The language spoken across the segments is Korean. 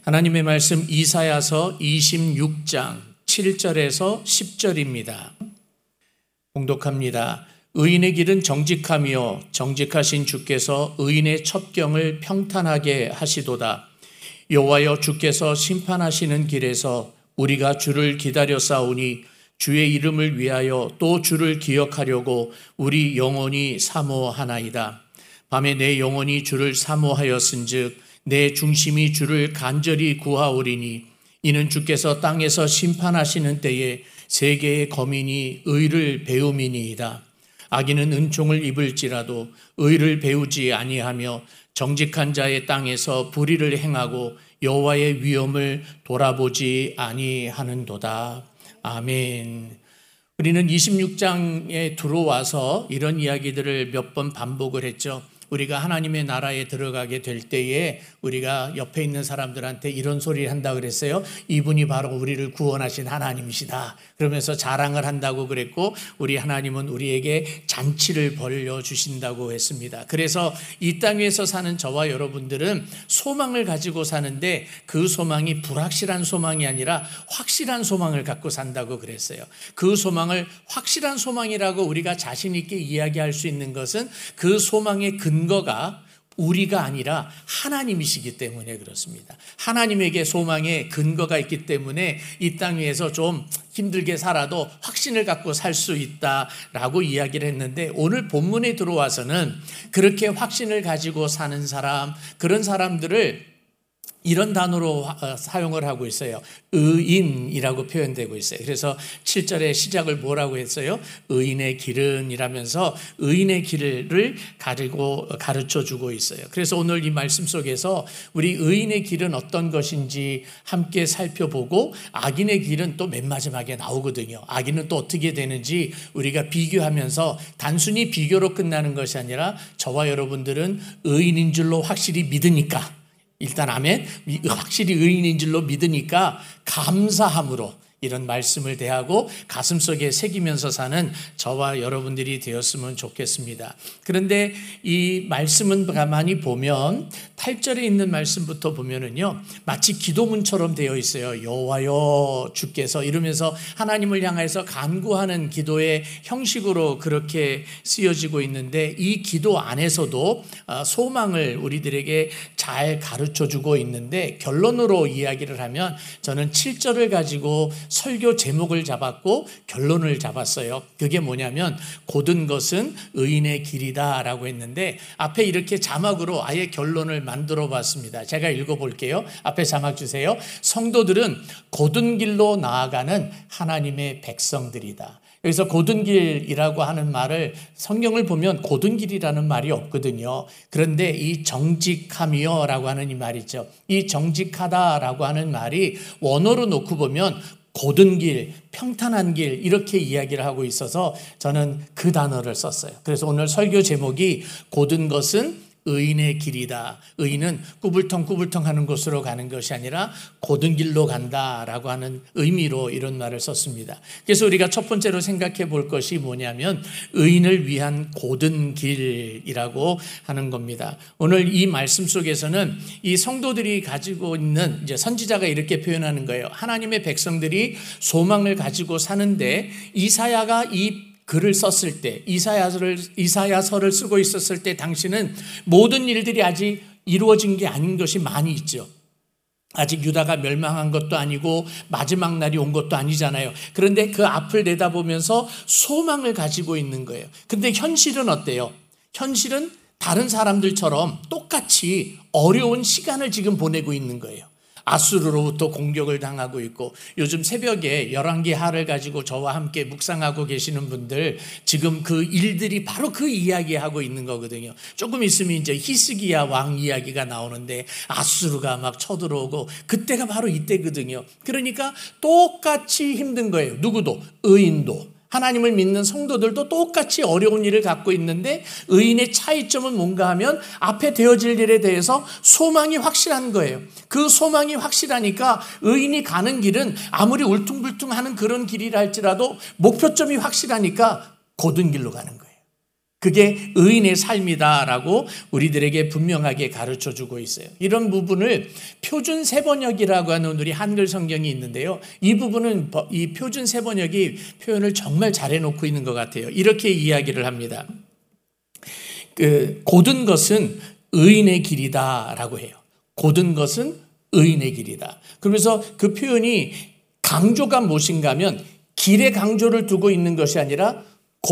하나님의 말씀 이사야서 26장 7절에서 10절입니다. 봉독합니다. 의인의 길은 정직하며 정직하신 주께서 의인의 첩경을 평탄하게 하시도다. 여호와여, 주께서 심판하시는 길에서 우리가 주를 기다려 싸우니 주의 이름을 위하여 또 주를 기억하려고 우리 영혼이 사모하나이다. 밤에 내 영혼이 주를 사모하였은즉 내 중심이 주를 간절히 구하오리니 이는 주께서 땅에서 심판하시는 때에 세계의 거민이 의를 배움이니이다. 악인은 은총을 입을지라도 의를 배우지 아니하며 정직한 자의 땅에서 불의를 행하고 여호와의 위엄을 돌아보지 아니하는도다. 아멘. 우리는 26장에 들어와서 이런 이야기들을 몇 번 반복을 했죠. 우리가 하나님의 나라에 들어가게 될 때에 우리가 옆에 있는 사람들한테 이런 소리를 한다고 그랬어요. 이분이 바로 우리를 구원하신 하나님이시다. 그러면서 자랑을 한다고 그랬고, 우리 하나님은 우리에게 잔치를 벌려주신다고 했습니다. 그래서 이 땅 위에서 사는 저와 여러분들은 소망을 가지고 사는데 그 소망이 불확실한 소망이 아니라 확실한 소망을 갖고 산다고 그랬어요. 그 소망을 확실한 소망이라고 우리가 자신 있게 이야기할 수 있는 것은 그 소망의 근거가 우리가 아니라 하나님이시기 때문에 그렇습니다. 하나님에게 소망의 근거가 있기 때문에 이 땅 위에서 좀 힘들게 살아도 확신을 갖고 살 수 있다라고 이야기를 했는데, 오늘 본문에 들어와서는 그렇게 확신을 가지고 사는 사람, 그런 사람들을 이런 단어로 사용을 하고 있어요. 의인이라고 표현되고 있어요. 그래서 7절의 시작을 뭐라고 했어요? 의인의 길은 이라면서 의인의 길을 가르쳐주고 있어요. 그래서 오늘 이 말씀 속에서 우리 의인의 길은 어떤 것인지 함께 살펴보고, 악인의 길은 또 맨 마지막에 나오거든요. 악인은 또 어떻게 되는지 우리가 비교하면서 단순히 비교로 끝나는 것이 아니라 저와 여러분들은 의인인 줄로 확실히 믿으니까, 일단 아멘. 확실히 의인인 줄로 믿으니까 감사함으로 이런 말씀을 대하고 가슴속에 새기면서 사는 저와 여러분들이 되었으면 좋겠습니다. 그런데 이 말씀은 가만히 보면 8절에 있는 말씀부터 보면은요, 마치 기도문처럼 되어 있어요. 여호와여, 주께서 이러면서 하나님을 향해서 간구하는 기도의 형식으로 그렇게 쓰여지고 있는데, 이 기도 안에서도 소망을 우리들에게 잘 가르쳐주고 있는데, 결론으로 이야기를 하면 저는 7절을 가지고 설교 제목을 잡았고 결론을 잡았어요. 그게 뭐냐면 고든 것은 의인의 길이다 라고 했는데, 앞에 이렇게 자막으로 아예 결론을 만들어 봤습니다. 제가 읽어볼게요. 앞에 자막 주세요. 성도들은 고든 길로 나아가는 하나님의 백성들이다. 여기서 고든 길이라고 하는 말을, 성경을 보면 고든 길이라는 말이 없거든요. 그런데 이 정직하며 라고 하는 이 말이죠. 이 정직하다라고 하는 말이 원어로 놓고 보면 고든 길, 평탄한 길, 이렇게 이야기를 하고 있어서 저는 그 단어를 썼어요. 그래서 오늘 설교 제목이 고든 것은 의인의 길이다. 의인은 꾸불텅꾸불텅 하는 곳으로 가는 것이 아니라 고든 길로 간다라고 하는 의미로 이런 말을 썼습니다. 그래서 우리가 첫 번째로 생각해 볼 것이 뭐냐면 의인을 위한 고든 길이라고 하는 겁니다. 오늘 이 말씀 속에서는 이 성도들이 가지고 있는, 이제 선지자가 이렇게 표현하는 거예요. 하나님의 백성들이 소망을 가지고 사는데, 이사야가 이 글을 썼을 때, 이사야서를 쓰고 있었을 때 당시는 모든 일들이 아직 이루어진 게 아닌 것이 많이 있죠. 아직 유다가 멸망한 것도 아니고 마지막 날이 온 것도 아니잖아요. 그런데 그 앞을 내다보면서 소망을 가지고 있는 거예요. 근데 현실은 어때요? 현실은 다른 사람들처럼 똑같이 어려운 시간을 지금 보내고 있는 거예요. 아수르로부터 공격을 당하고 있고, 요즘 새벽에 열왕기하를 가지고 저와 함께 묵상하고 계시는 분들, 지금 그 일들이 바로 그 이야기하고 있는 거거든요. 조금 있으면 이제 히스기야 왕 이야기가 나오는데 아수르가 막 쳐들어오고, 그때가 바로 이때거든요. 그러니까 똑같이 힘든 거예요. 누구도, 의인도, 하나님을 믿는 성도들도 똑같이 어려운 일을 갖고 있는데, 의인의 차이점은 뭔가 하면 앞에 되어질 일에 대해서 소망이 확실한 거예요. 그 소망이 확실하니까 의인이 가는 길은 아무리 울퉁불퉁하는 그런 길이라 할지라도 목표점이 확실하니까 고든 길로 가는 거예요. 그게 의인의 삶이다라고 우리들에게 분명하게 가르쳐주고 있어요. 이런 부분을 표준 세번역이라고 하는 우리 한글 성경이 있는데요. 이 부분은 이 표준 세번역이 표현을 정말 잘해놓고 있는 것 같아요. 이렇게 이야기를 합니다. 곧은 것은 의인의 길이다라고 해요. 곧은 것은 의인의 길이다. 그러면서 그 표현이 강조가 무엇인가 하면 길에 강조를 두고 있는 것이 아니라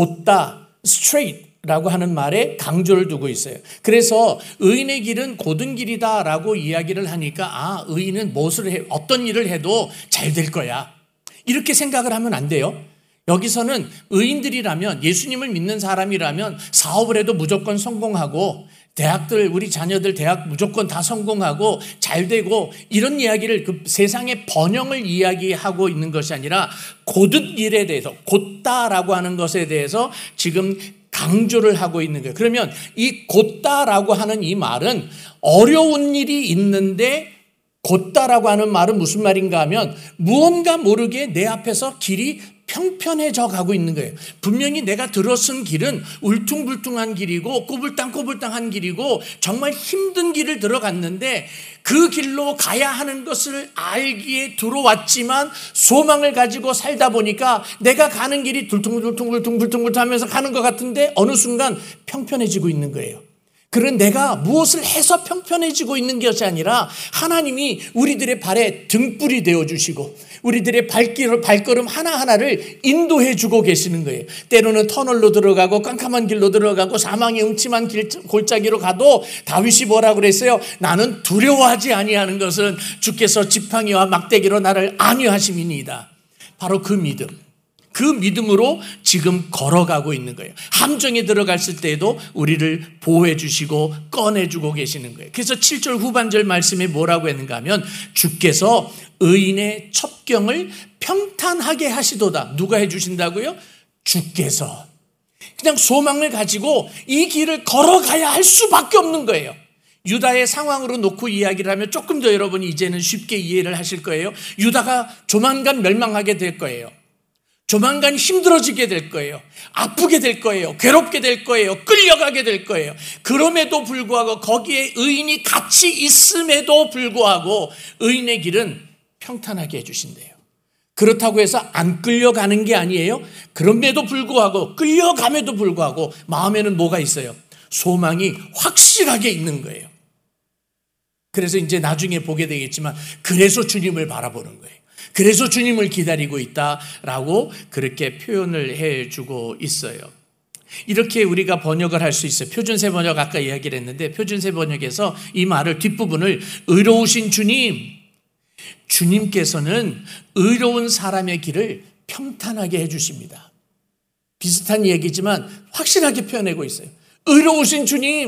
곧다, straight 라고 하는 말에 강조를 두고 있어요. 그래서 의인의 길은 곧은 길이다라고 이야기를 하니까 의인은 어떤 일을 해도 잘 될 거야. 이렇게 생각을 하면 안 돼요. 여기서는 의인들이라면, 예수님을 믿는 사람이라면 사업을 해도 무조건 성공하고, 우리 자녀들 대학 무조건 다 성공하고 잘 되고, 이런 이야기를 세상의 번영을 이야기하고 있는 것이 아니라 곧은 일에 대해서, 곧다라고 하는 것에 대해서 지금 강조를 하고 있는 거예요. 그러면 이 곧다라고 하는 이 말은 어려운 일이 있는데, 곧다라고 하는 말은 무슨 말인가 하면 무언가 모르게 내 앞에서 길이 평편해져 가고 있는 거예요. 분명히 내가 들어선 길은 울퉁불퉁한 길이고 꼬불땅꼬불땅한 길이고 정말 힘든 길을 들어갔는데, 그 길로 가야 하는 것을 알기에 들어왔지만 소망을 가지고 살다 보니까 내가 가는 길이 둘퉁불퉁 하면서 가는 것 같은데 어느 순간 평편해지고 있는 거예요. 그런 내가 무엇을 해서 평편해지고 있는 것이 아니라 하나님이 우리들의 발에 등불이 되어주시고 우리들의 발걸음 하나하나를 인도해 주고 계시는 거예요. 때로는 터널로 들어가고 깜깜한 길로 들어가고 사망의 음침한 골짜기로 가도 다윗이 뭐라고 그랬어요? 나는 두려워하지 아니하는 것은 주께서 지팡이와 막대기로 나를 안위하심이니이다. 바로 그 믿음. 그 믿음으로 지금 걸어가고 있는 거예요. 함정에 들어갔을 때에도 우리를 보호해 주시고 꺼내 주고 계시는 거예요. 그래서 7절 후반절 말씀에 뭐라고 했는가 하면 주께서 의인의 첩경을 평탄하게 하시도다. 누가 해 주신다고요? 주께서. 그냥 소망을 가지고 이 길을 걸어가야 할 수밖에 없는 거예요. 유다의 상황으로 놓고 이야기를 하면 조금 더 여러분이 이제는 쉽게 이해를 하실 거예요. 유다가 조만간 멸망하게 될 거예요. 조만간 힘들어지게 될 거예요. 아프게 될 거예요. 괴롭게 될 거예요. 끌려가게 될 거예요. 그럼에도 불구하고 거기에 의인이 같이 있음에도 불구하고 의인의 길은 평탄하게 해주신대요. 그렇다고 해서 안 끌려가는 게 아니에요. 그럼에도 불구하고 끌려감에도 불구하고 마음에는 뭐가 있어요? 소망이 확실하게 있는 거예요. 그래서 이제 나중에 보게 되겠지만 그래서 주님을 바라보는 거예요. 그래서 주님을 기다리고 있다라고 그렇게 표현을 해주고 있어요. 이렇게 우리가 번역을 할 수 있어요. 표준세 번역 아까 이야기를 했는데 표준세 번역에서 이 말을 뒷부분을 의로우신 주님께서는 의로운 사람의 길을 평탄하게 해주십니다. 비슷한 얘기지만 확실하게 표현하고 있어요. 의로우신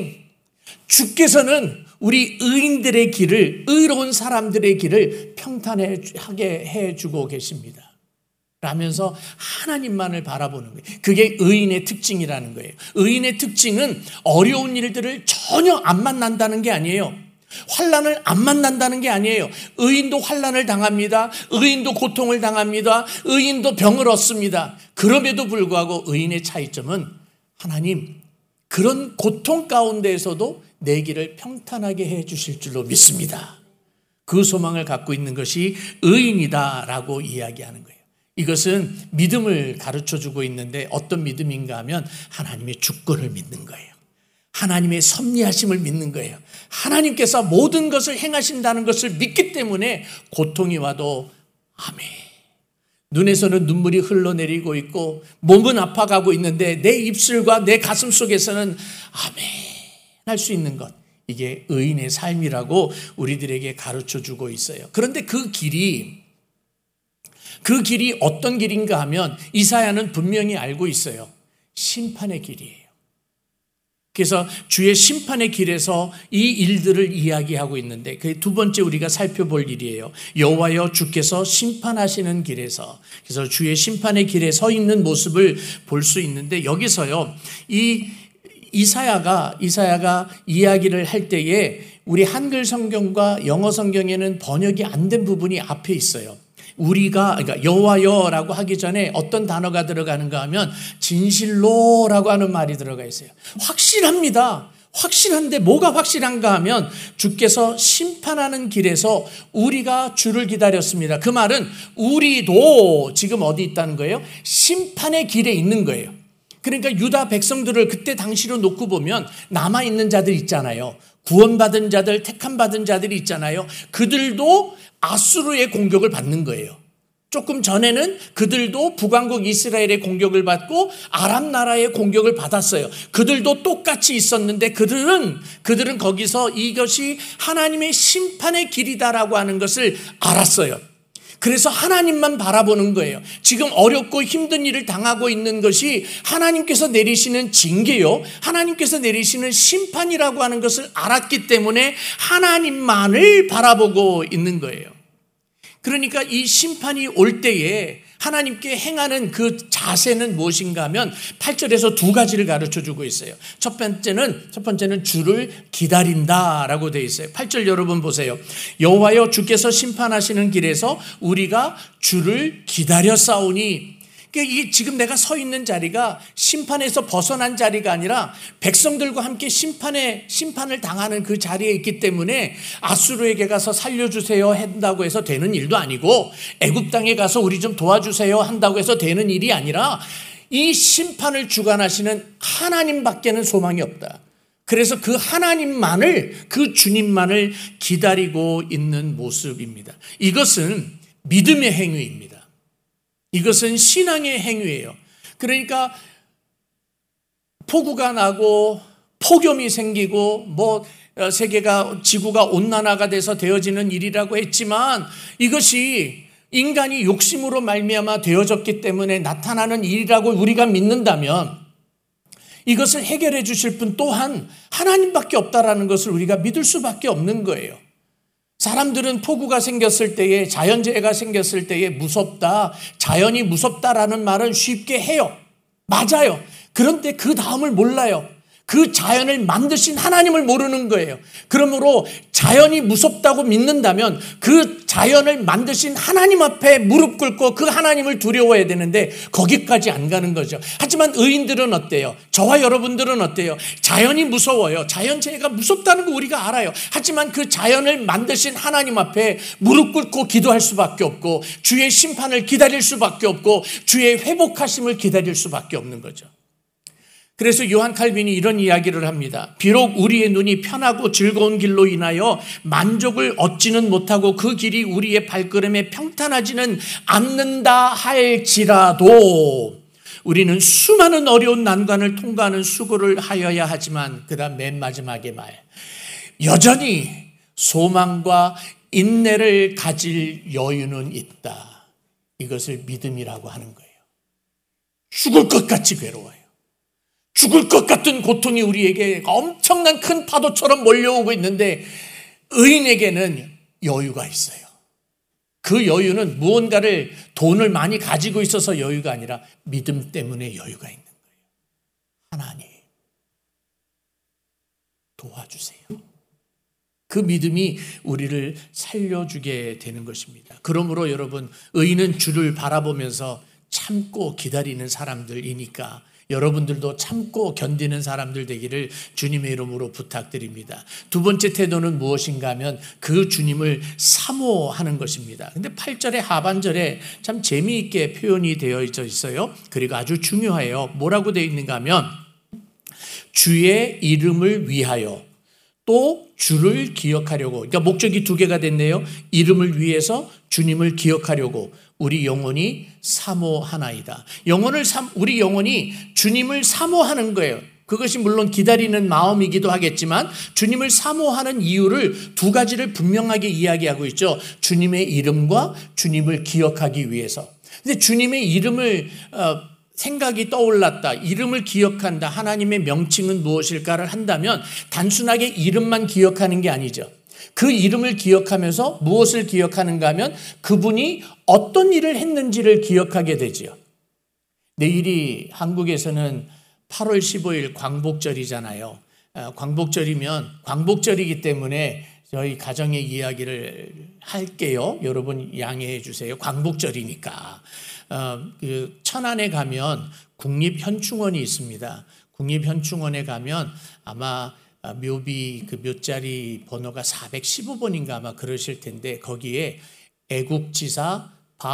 주께서는 우리 의인들의 길을, 의로운 사람들의 길을 평탄하게 해주고 계십니다. 라면서 하나님만을 바라보는 거예요. 그게 의인의 특징이라는 거예요. 의인의 특징은 어려운 일들을 전혀 안 만난다는 게 아니에요. 환난을 안 만난다는 게 아니에요. 의인도 환난을 당합니다. 의인도 고통을 당합니다. 의인도 병을 얻습니다. 그럼에도 불구하고 의인의 차이점은 하나님, 그런 고통 가운데에서도 내 길을 평탄하게 해 주실 줄로 믿습니다. 그 소망을 갖고 있는 것이 의인이다라고 이야기하는 거예요. 이것은 믿음을 가르쳐주고 있는데 어떤 믿음인가 하면 하나님의 주권을 믿는 거예요. 하나님의 섭리하심을 믿는 거예요. 하나님께서 모든 것을 행하신다는 것을 믿기 때문에 고통이 와도 아멘. 눈에서는 눈물이 흘러내리고 있고 몸은 아파가고 있는데 내 입술과 내 가슴 속에서는 아멘 할 수 있는 것, 이게 의인의 삶이라고 우리들에게 가르쳐주고 있어요. 그런데 그 길이 어떤 길인가 하면 이사야는 분명히 알고 있어요. 심판의 길이에요. 그래서 주의 심판의 길에서 이 일들을 이야기하고 있는데 그 두 번째 우리가 살펴볼 일이에요. 여호와여 주께서 심판하시는 길에서, 그래서 주의 심판의 길에 서 있는 모습을 볼 수 있는데 여기서요, 이 이사야가 이야기를 할 때에 우리 한글 성경과 영어 성경에는 번역이 안 된 부분이 앞에 있어요. 우리가, 그러니까 여호와여라고 하기 전에 어떤 단어가 들어가는가 하면 진실로라고 하는 말이 들어가 있어요. 확실합니다. 확실한데 뭐가 확실한가 하면 주께서 심판하는 길에서 우리가 주를 기다렸습니다. 그 말은 우리도 지금 어디 있다는 거예요? 심판의 길에 있는 거예요. 그러니까 유다 백성들을 그때 당시로 놓고 보면 남아있는 자들 있잖아요. 구원받은 자들, 택함받은 자들이 있잖아요. 그들도 아수르의 공격을 받는 거예요. 조금 전에는 그들도 북왕국 이스라엘의 공격을 받고 아람 나라의 공격을 받았어요. 그들도 똑같이 있었는데 그들은 거기서 이것이 하나님의 심판의 길이다라고 하는 것을 알았어요. 그래서 하나님만 바라보는 거예요. 지금 어렵고 힘든 일을 당하고 있는 것이 하나님께서 내리시는 징계요, 하나님께서 내리시는 심판이라고 하는 것을 알았기 때문에 하나님만을 바라보고 있는 거예요. 그러니까 이 심판이 올 때에 하나님께 행하는 그 자세는 무엇인가 하면 8절에서 두 가지를 가르쳐주고 있어요. 첫 번째는 주를 기다린다라고 되어 있어요. 8절 여러분 보세요. 여호와여 주께서 심판하시는 길에서 우리가 주를 기다렸사오니, 이 지금 내가 서 있는 자리가 심판에서 벗어난 자리가 아니라 백성들과 함께 심판을 당하는 그 자리에 있기 때문에 아수르에게 가서 살려주세요 한다고 해서 되는 일도 아니고, 애굽 땅에 가서 우리 좀 도와주세요 한다고 해서 되는 일이 아니라 이 심판을 주관하시는 하나님밖에는 소망이 없다. 그래서 그 하나님만을, 그 주님만을 기다리고 있는 모습입니다. 이것은 믿음의 행위입니다. 이것은 신앙의 행위예요. 그러니까 폭우가 나고 폭염이 생기고 지구가 온난화가 돼서 되어지는 일이라고 했지만 이것이 인간이 욕심으로 말미암아 되어졌기 때문에 나타나는 일이라고 우리가 믿는다면 이것을 해결해 주실 분 또한 하나님밖에 없다라는 것을 우리가 믿을 수밖에 없는 거예요. 사람들은 폭우가 생겼을 때에, 자연재해가 생겼을 때에 무섭다, 자연이 무섭다라는 말은 쉽게 해요. 맞아요. 그런데 그 다음을 몰라요. 그 자연을 만드신 하나님을 모르는 거예요. 그러므로 자연이 무섭다고 믿는다면 그 자연을 만드신 하나님 앞에 무릎 꿇고 그 하나님을 두려워해야 되는데 거기까지 안 가는 거죠. 하지만 의인들은 어때요? 저와 여러분들은 어때요? 자연이 무서워요. 자연재해가 무섭다는 거 우리가 알아요. 하지만 그 자연을 만드신 하나님 앞에 무릎 꿇고 기도할 수밖에 없고, 주의 심판을 기다릴 수밖에 없고, 주의 회복하심을 기다릴 수밖에 없는 거죠. 그래서 요한 칼빈이 이런 이야기를 합니다. 비록 우리의 눈이 편하고 즐거운 길로 인하여 만족을 얻지는 못하고 그 길이 우리의 발걸음에 평탄하지는 않는다 할지라도 우리는 수많은 어려운 난관을 통과하는 수고를 하여야 하지만, 그 다음 맨 마지막에 여전히 소망과 인내를 가질 여유는 있다. 이것을 믿음이라고 하는 거예요. 죽을 것 같이 괴로워요. 죽을 것 같은 고통이 우리에게 엄청난 큰 파도처럼 몰려오고 있는데 의인에게는 여유가 있어요. 그 여유는 무언가를, 돈을 많이 가지고 있어서 여유가 아니라 믿음 때문에 여유가 있는 거예요. 하나님 도와주세요. 그 믿음이 우리를 살려주게 되는 것입니다. 그러므로 여러분, 의인은 주를 바라보면서 참고 기다리는 사람들이니까 여러분들도 참고 견디는 사람들 되기를 주님의 이름으로 부탁드립니다. 두 번째 태도는 무엇인가 하면 그 주님을 사모하는 것입니다. 근데 8절의 하반절에 참 재미있게 표현이 되어 있어요. 그리고 아주 중요해요. 뭐라고 되어 있는가 하면 주의 이름을 위하여 또 주를 기억하려고. 그러니까 목적이 두 개가 됐네요. 이름을 위해서 주님을 기억하려고 우리 영혼이 사모하나이다. 우리 영혼이 주님을 사모하는 거예요. 그것이 물론 기다리는 마음이기도 하겠지만 주님을 사모하는 이유를 두 가지를 분명하게 이야기하고 있죠. 주님의 이름과 주님을 기억하기 위해서. 근데 주님의 이름을 생각이 떠올랐다, 이름을 기억한다, 하나님의 명칭은 무엇일까를 한다면 단순하게 이름만 기억하는 게 아니죠. 그 이름을 기억하면서 무엇을 기억하는가 하면 그분이 어떤 일을 했는지를 기억하게 되지요. 내일이 한국에서는 8월 15일 광복절이잖아요. 광복절이면 광복절이기 때문에 저희 가정의 이야기를 할게요. 여러분 양해해 주세요. 광복절이니까. 그 천안에 가면 국립현충원이 있습니다. 국립현충원에 가면 아마 묘비 그 묘자리 번호가 415번인가 아마 그러실 텐데 거기에 애국지사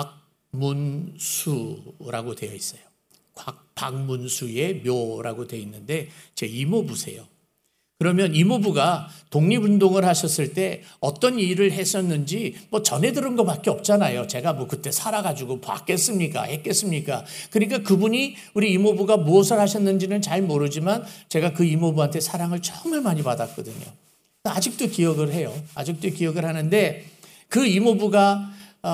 박문수라고 되어 있어요. 박문수의 묘라고 되어 있는데 제 이모부세요. 그러면 이모부가 독립운동을 하셨을 때 어떤 일을 했었는지 뭐 전해 들은 것밖에 없잖아요. 제가 뭐 그때 살아가지고 봤겠습니까? 했겠습니까? 그러니까 그분이 우리 이모부가 무엇을 하셨는지는 잘 모르지만 제가 그 이모부한테 사랑을 정말 많이 받았거든요. 아직도 기억을 해요. 아직도 기억을 하는데 그 이모부가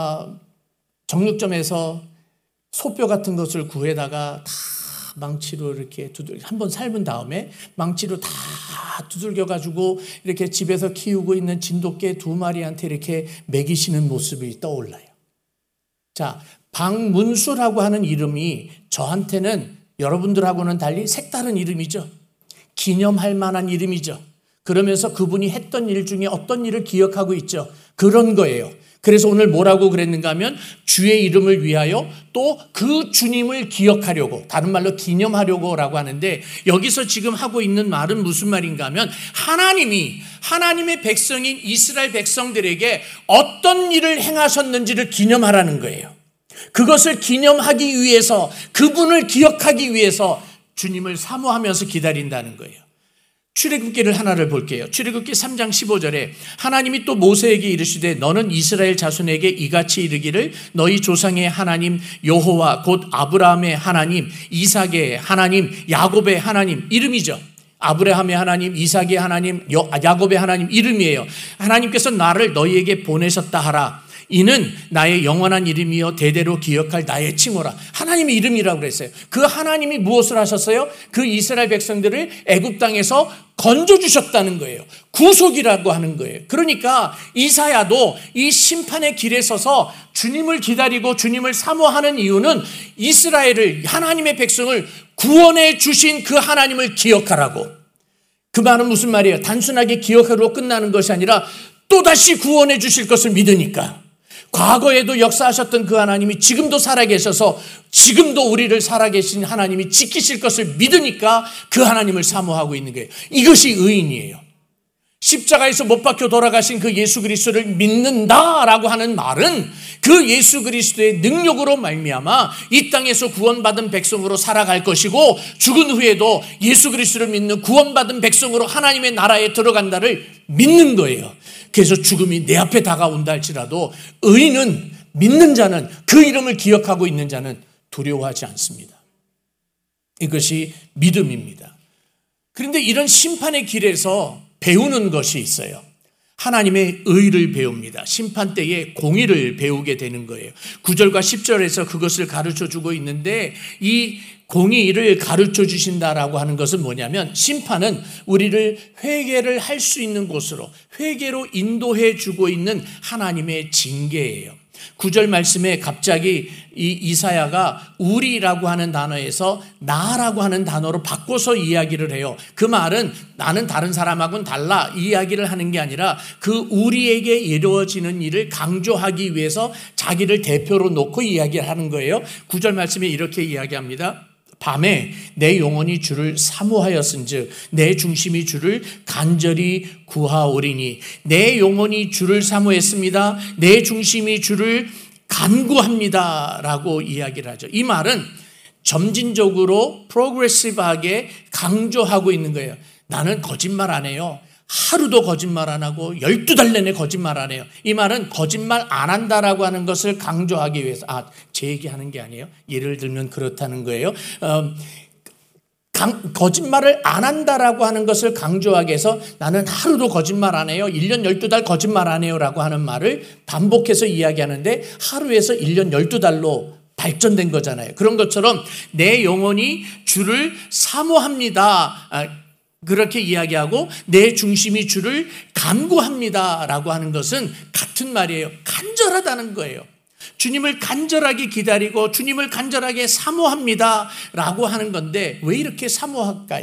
정육점에서 소뼈 같은 것을 구해다가 다 망치로 이렇게 한번 삶은 다음에 망치로 다 두들겨가지고 이렇게 집에서 키우고 있는 진돗개 2마리한테 이렇게 먹이시는 모습이 떠올라요. 자, 박문수라고 하는 이름이 저한테는 여러분들하고는 달리 색다른 이름이죠. 기념할 만한 이름이죠. 그러면서 그분이 했던 일 중에 어떤 일을 기억하고 있죠. 그런 거예요. 그래서 오늘 뭐라고 그랬는가 하면 주의 이름을 위하여 또 그 주님을 기억하려고, 다른 말로 기념하려고 라고 하는데 여기서 지금 하고 있는 말은 무슨 말인가 하면 하나님의 백성인 이스라엘 백성들에게 어떤 일을 행하셨는지를 기념하라는 거예요. 그것을 기념하기 위해서, 그분을 기억하기 위해서 주님을 사모하면서 기다린다는 거예요. 출애굽기를 하나를 볼게요. 출애굽기 3장 15절에 하나님이 또 모세에게 이르시되 너는 이스라엘 자손에게 이같이 이르기를 너희 조상의 하나님 여호와 곧 아브라함의 하나님, 이삭의 하나님, 야곱의 하나님, 이름이죠. 아브라함의 하나님, 이삭의 하나님, 야곱의 하나님 이름이에요. 하나님께서 나를 너희에게 보내셨다 하라. 이는 나의 영원한 이름이요 대대로 기억할 나의 칭호라. 하나님의 이름이라고 그랬어요. 그 하나님이 무엇을 하셨어요? 그 이스라엘 백성들을 애굽 땅에서 건져주셨다는 거예요. 구속이라고 하는 거예요. 그러니까 이사야도 이 심판의 길에 서서 주님을 기다리고 주님을 사모하는 이유는 이스라엘을, 하나님의 백성을 구원해 주신 그 하나님을 기억하라고. 그 말은 무슨 말이에요? 단순하게 기억하려고 끝나는 것이 아니라 또다시 구원해 주실 것을 믿으니까. 과거에도 역사하셨던 그 하나님이 지금도 살아계셔서 지금도 우리를 살아계신 하나님이 지키실 것을 믿으니까 그 하나님을 사모하고 있는 거예요. 이것이 의인이에요. 십자가에서 못 박혀 돌아가신 그 예수 그리스도를 믿는다라고 하는 말은 그 예수 그리스도의 능력으로 말미암아 이 땅에서 구원받은 백성으로 살아갈 것이고 죽은 후에도 예수 그리스도를 믿는 구원받은 백성으로 하나님의 나라에 들어간다를 믿는 거예요. 그래서 죽음이 내 앞에 다가온다 할지라도 의인은, 믿는 자는, 그 이름을 기억하고 있는 자는 두려워하지 않습니다. 이것이 믿음입니다. 그런데 이런 심판의 길에서 배우는 것이 있어요. 하나님의 의를 배웁니다. 심판 때에 공의를 배우게 되는 거예요. 9절과 10절에서 그것을 가르쳐주고 있는데 이 공의를 가르쳐 주신다라고 하는 것은 뭐냐면 심판은 우리를 회개를 할 수 있는 곳으로, 회개로 인도해 주고 있는 하나님의 징계예요. 9절 말씀에 갑자기 이 이사야가 우리라고 하는 단어에서 나라고 하는 단어로 바꿔서 이야기를 해요. 그 말은 나는 다른 사람하고는 달라 이 이야기를 하는 게 아니라 그 우리에게 이루어지는 일을 강조하기 위해서 자기를 대표로 놓고 이야기를 하는 거예요. 9절 말씀에 이렇게 이야기합니다. 밤에 내 영혼이 주를 사모하였은즉 내 중심이 주를 간절히 구하오리니. 내 영혼이 주를 사모했습니다. 내 중심이 주를 간구합니다 라고 이야기를 하죠. 이 말은 점진적으로 프로그레시브하게 강조하고 있는 거예요. 나는 거짓말 안 해요. 하루도 거짓말 안 하고 12달 내내 거짓말 안 해요. 이 말은 거짓말 안 한다라고 하는 것을 강조하기 위해서, 제 얘기하는 게 아니에요. 예를 들면 그렇다는 거예요. 거짓말을 안 한다라고 하는 것을 강조하기 위해서 나는 하루도 거짓말 안 해요. 1년 12달 거짓말 안 해요 라고 하는 말을 반복해서 이야기하는데 하루에서 1년 12달로 발전된 거잖아요. 그런 것처럼 내 영혼이 주를 사모합니다. 그렇게 이야기하고 내 중심이 주를 간구합니다 라고 하는 것은 같은 말이에요. 간절하다는 거예요. 주님을 간절하게 기다리고 주님을 간절하게 사모합니다 라고 하는 건데 왜 이렇게 사모할까요?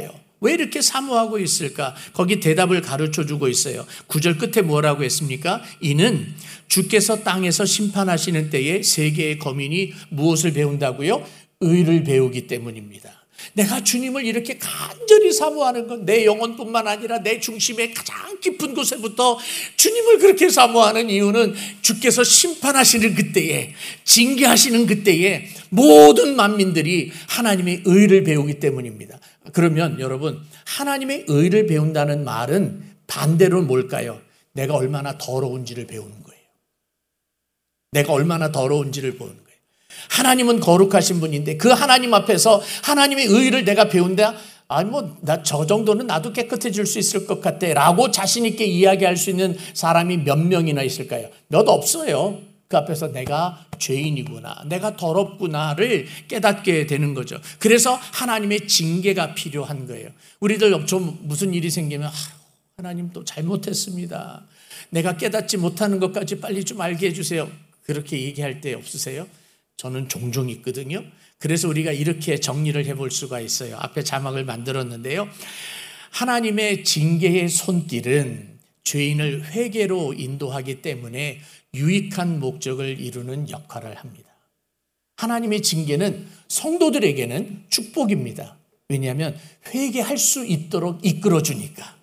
왜 이렇게 사모하고 있을까? 거기 대답을 가르쳐 주고 있어요. 9절 끝에 뭐라고 했습니까? 이는 주께서 땅에서 심판하시는 때에 세계의 거민이 무엇을 배운다고요? 의를 배우기 때문입니다. 내가 주님을 이렇게 간절히 사모하는 건 내 영혼뿐만 아니라 내 중심의 가장 깊은 곳에부터 주님을 그렇게 사모하는 이유는 주께서 심판하시는 그때에, 징계하시는 그때에 모든 만민들이 하나님의 의를 배우기 때문입니다. 그러면 여러분, 하나님의 의를 배운다는 말은 반대로 뭘까요? 내가 얼마나 더러운지를 배우는 거예요. 내가 얼마나 더러운지를 보는 거예요. 하나님은 거룩하신 분인데 그 하나님 앞에서 하나님의 의를 내가 배운다? 아니 나 저 정도는 나도 깨끗해질 수 있을 것 같아 라고 자신 있게 이야기할 수 있는 사람이 몇 명이나 있을까요? 몇 없어요. 그 앞에서 내가 죄인이구나, 내가 더럽구나를 깨닫게 되는 거죠. 그래서 하나님의 징계가 필요한 거예요. 우리들 좀 무슨 일이 생기면 하나님 또 잘못했습니다, 내가 깨닫지 못하는 것까지 빨리 좀 알게 해주세요, 그렇게 얘기할 때 없으세요? 저는 종종 있거든요. 그래서 우리가 이렇게 정리를 해볼 수가 있어요. 앞에 자막을 만들었는데요. 하나님의 징계의 손길은 죄인을 회개로 인도하기 때문에 유익한 목적을 이루는 역할을 합니다. 하나님의 징계는 성도들에게는 축복입니다. 왜냐하면 회개할 수 있도록 이끌어주니까.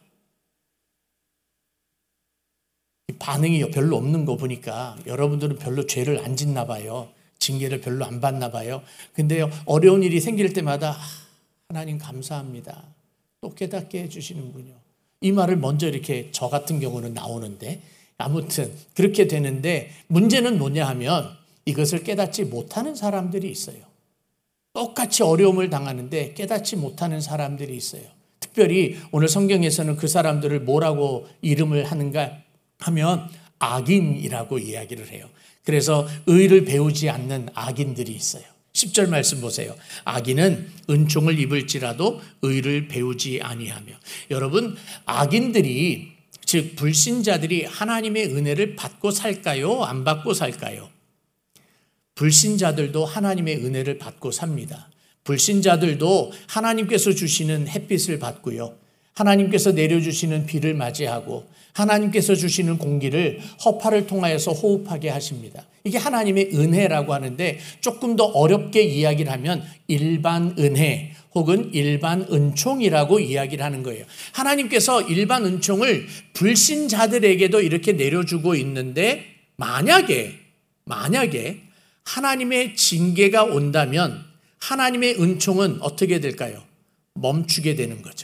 반응이 별로 없는 거 보니까 여러분들은 별로 죄를 안 짓나 봐요. 징계를 별로 안 받나 봐요. 근데 어려운 일이 생길 때마다 하나님 감사합니다, 또 깨닫게 해주시는군요, 이 말을 먼저 이렇게 저 같은 경우는 나오는데, 아무튼 그렇게 되는데 문제는 뭐냐 하면 이것을 깨닫지 못하는 사람들이 있어요. 똑같이 어려움을 당하는데 깨닫지 못하는 사람들이 있어요. 특별히 오늘 성경에서는 그 사람들을 뭐라고 이름을 하는가 하면 악인이라고 이야기를 해요. 그래서 의를 배우지 않는 악인들이 있어요. 10절 말씀 보세요. 악인은 은총을 입을지라도 의를 배우지 아니하며. 여러분, 악인들이, 즉 불신자들이 하나님의 은혜를 받고 살까요? 안 받고 살까요? 불신자들도 하나님의 은혜를 받고 삽니다. 불신자들도 하나님께서 주시는 햇빛을 받고요, 하나님께서 내려주시는 비를 맞이하고 하나님께서 주시는 공기를 허파를 통하여서 호흡하게 하십니다. 이게 하나님의 은혜라고 하는데, 조금 더 어렵게 이야기를 하면 일반 은혜 혹은 일반 은총이라고 이야기를 하는 거예요. 하나님께서 일반 은총을 불신자들에게도 이렇게 내려주고 있는데, 만약에 하나님의 징계가 온다면 하나님의 은총은 어떻게 될까요? 멈추게 되는 거죠.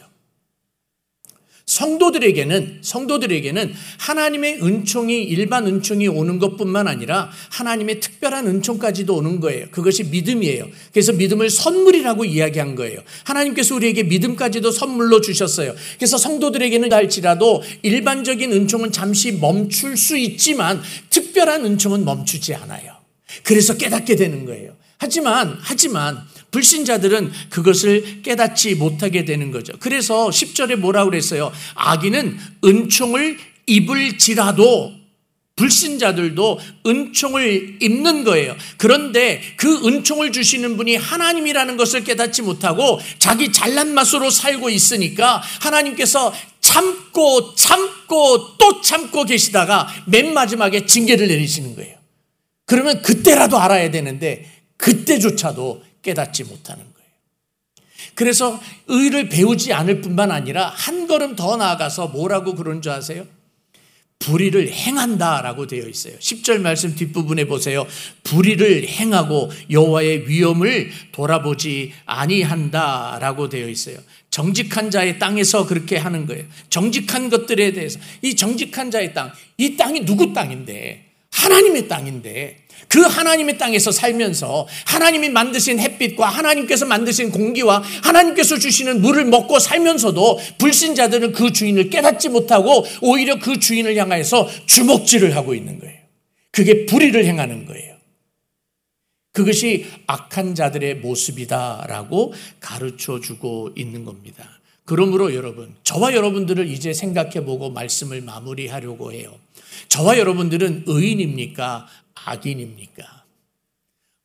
성도들에게는 하나님의 은총이, 일반 은총이 오는 것뿐만 아니라 하나님의 특별한 은총까지도 오는 거예요. 그것이 믿음이에요. 그래서 믿음을 선물이라고 이야기한 거예요. 하나님께서 우리에게 믿음까지도 선물로 주셨어요. 그래서 성도들에게는 할지라도 일반적인 은총은 잠시 멈출 수 있지만 특별한 은총은 멈추지 않아요. 그래서 깨닫게 되는 거예요. 하지만 불신자들은 그것을 깨닫지 못하게 되는 거죠. 그래서 10절에 뭐라고 그랬어요? 악인은 은총을 입을지라도, 불신자들도 은총을 입는 거예요. 그런데 그 은총을 주시는 분이 하나님이라는 것을 깨닫지 못하고 자기 잘난 맛으로 살고 있으니까 하나님께서 참고 또 참고 계시다가 맨 마지막에 징계를 내리시는 거예요. 그러면 그때라도 알아야 되는데 그때조차도 깨닫지 못하는 거예요. 그래서 의를 배우지 않을 뿐만 아니라 한 걸음 더 나아가서 뭐라고 그런 줄 아세요? 불의를 행한다라고 되어 있어요. 10절 말씀 뒷부분에 보세요. 불의를 행하고 여호와의 위엄을 돌아보지 아니한다라고 되어 있어요. 정직한 자의 땅에서 그렇게 하는 거예요. 정직한 것들에 대해서. 이 정직한 자의 땅, 이 땅이 누구 땅인데? 하나님의 땅인데, 그 하나님의 땅에서 살면서 하나님이 만드신 햇빛과 하나님께서 만드신 공기와 하나님께서 주시는 물을 먹고 살면서도 불신자들은 그 주인을 깨닫지 못하고 오히려 그 주인을 향해서 주먹질을 하고 있는 거예요. 그게 불의를 행하는 거예요. 그것이 악한 자들의 모습이다라고 가르쳐주고 있는 겁니다. 그러므로 여러분, 저와 여러분들을 이제 생각해보고 말씀을 마무리하려고 해요. 저와 여러분들은 의인입니까? 악인입니까?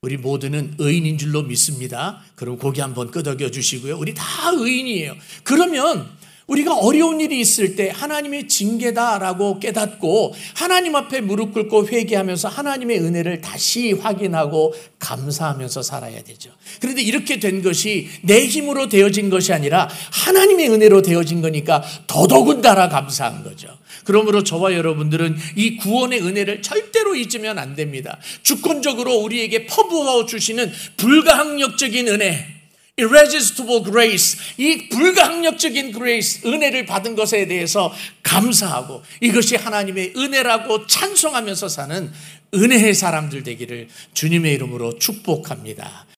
우리 모두는 의인인 줄로 믿습니다. 그럼 고개 한번 끄덕여 주시고요. 우리 다 의인이에요. 그러면 우리가 어려운 일이 있을 때 하나님의 징계다라고 깨닫고 하나님 앞에 무릎 꿇고 회개하면서 하나님의 은혜를 다시 확인하고 감사하면서 살아야 되죠. 그런데 이렇게 된 것이 내 힘으로 되어진 것이 아니라 하나님의 은혜로 되어진 거니까 더더군다나 감사한 거죠. 그러므로 저와 여러분들은 이 구원의 은혜를 절대로 잊으면 안 됩니다. 주권적으로 우리에게 퍼부어 주시는 불가항력적인 은혜, irresistible grace, 이 불가항력적인 grace, 은혜를 받은 것에 대해서 감사하고 이것이 하나님의 은혜라고 찬송하면서 사는 은혜의 사람들 되기를 주님의 이름으로 축복합니다.